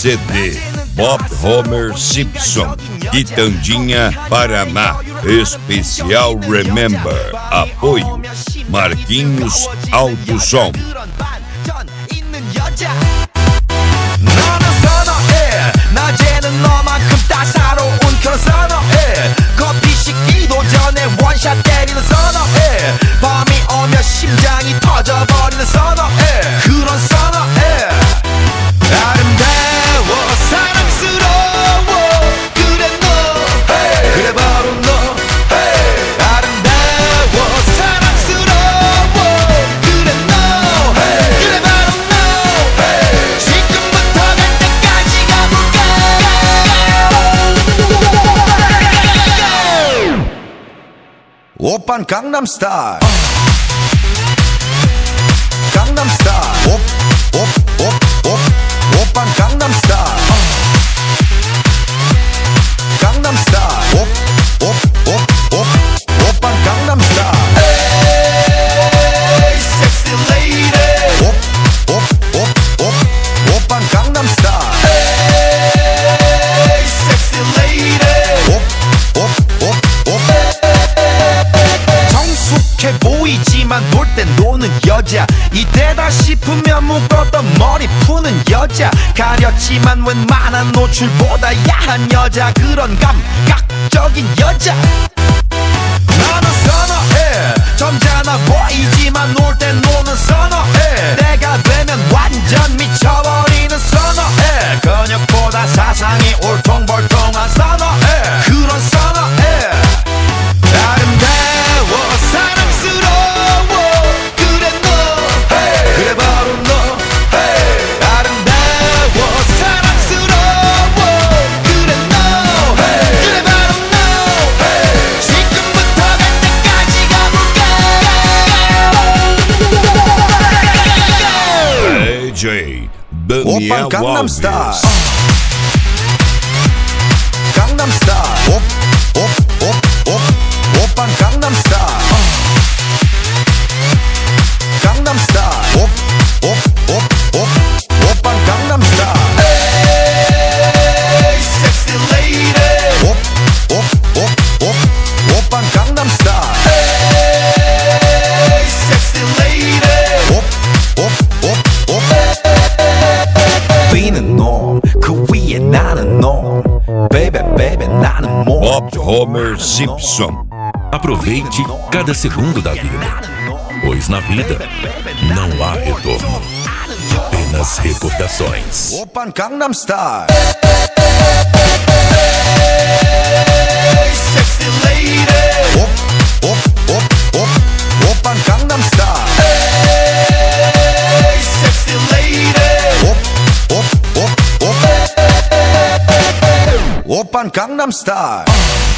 CD Bob Homer Simpson, Quitandinha, Paraná. Especial Remember. Apoio Marquinhos Alto Som. 너는 선어해 낮에는 너만큼 따사로운 그런 선어해 커피 식기도 전에 원샷 때리는 선어해 밤이 오면 심장이 터져버리는 선어해 그런 선어해 아름다워 사랑스러워 그래 너 hey. 그래 바로 너 hey. 아름다워 사랑스러워 그래 너 hey. 그래 바로 너 hey. 지금부터 갈 때까지 가볼까 오빤 강남스타일 강남스타일 오빤 강남스타일 강남스타일 오빤 강남스타일 에이 섹시 레이디 오빤 강남스타일 에이 섹시 레이디 정숙해 보이지만 볼 땐 노는 여자 이때다 싶으면 묶었던 머리 푸는 여자 가렸지만 웬만한 노출보다 야한 여자 그런 감각적인 여자 나는 선어해 점잖아 보이지만 놀 땐 노는 선어해 내가 되면 완전 미쳐버리는 선어해 근육보다 사상이 울퉁불퉁한 선어해 그런 선어해 아름다워 사랑스러워 그래 너 hey. 그래 바로 너 hey. 아름다워 사랑스러워 그래 너 hey. 그래 바로 너 hey. 지금부터 갈 때까지 가볼까 AJ Daniel 오빤 강남스타일 Alves. 강남스타일 오빤 강남스타일 강남스타일 오빤 강남스타일 에이 섹시 레이디 오빤 강남스타일 에이 섹시 레이디 B는 놈, 그 위에 나는 놈 Baby, baby, na는 뭐 Bob Homer Simpson. Aproveite cada segundo da vida, pois na vida não há retorno, apenas recordações. 오빤 강남스타일 섹시 레이디 오빤 강남스타일 섹시 레이디 오빤 강남스타일